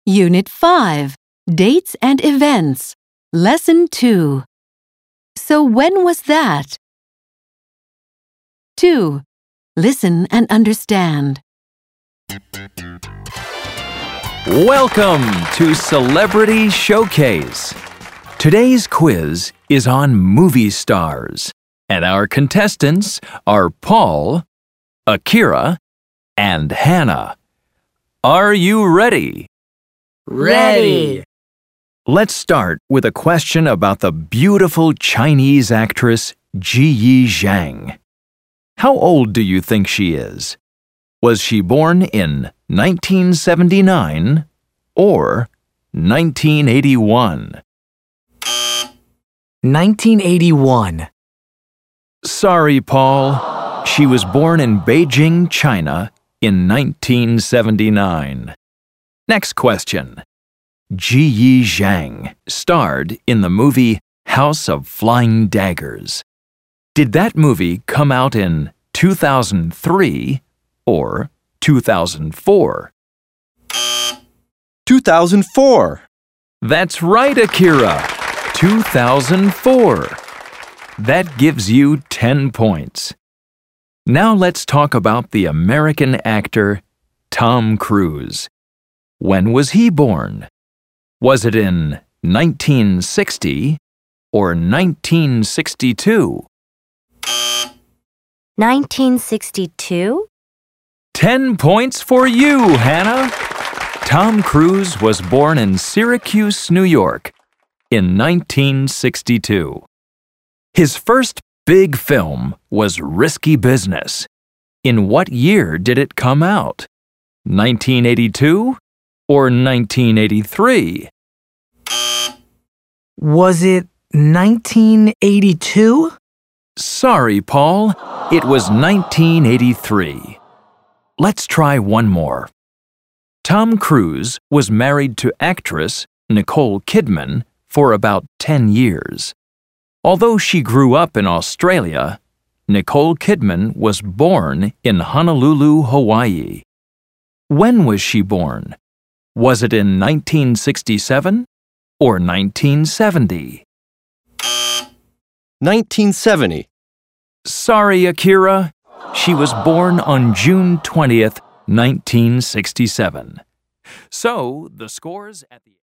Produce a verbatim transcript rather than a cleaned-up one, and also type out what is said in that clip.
Unit five, Dates and Events, Lesson two. So when was that? two. Listen and understand. Welcome to Celebrity Showcase. Today's quiz is on movie stars, and our contestants are Paul, Akira, and Hannah. Are you ready? Ready! Let's start with a question about the beautiful Chinese actress Ziyi Zhang. How old do you think she is? Was she born in nineteen seventy-nine or nineteen eighty-one? nineteen eighty-one. Sorry, Paul. She was born in Beijing, China in nineteen seventy-nine. Next question. Ziyi Zhang starred in the movie House of Flying Daggers. Did that movie come out in two thousand three or two thousand four? two thousand four. That's right, Akira. two thousand four. That gives you ten points. Now let's talk about the American actor Tom Cruise. When was he born? Was it in nineteen sixty or nineteen sixty-two? nineteen sixty-two? Ten points for you, Hannah. Tom Cruise was born in Syracuse, New York in nineteen sixty-two. His first big film was Risky Business. In what year did it come out? nineteen eighty-two or nineteen eighty-three? Was it nineteen eighty-two? Sorry, Paul. It was nineteen eighty-three. Let's try one more. Tom Cruise was married to actress Nicole Kidman for about ten years. Although she grew up in Australia, Nicole Kidman was born in Honolulu, Hawaii. When was she born? Was it in nineteen sixty-seven or nineteen seventy? nineteen seventy. Sorry, Akira. She was born on June twentieth, nineteen sixty-seven. So, the scores at the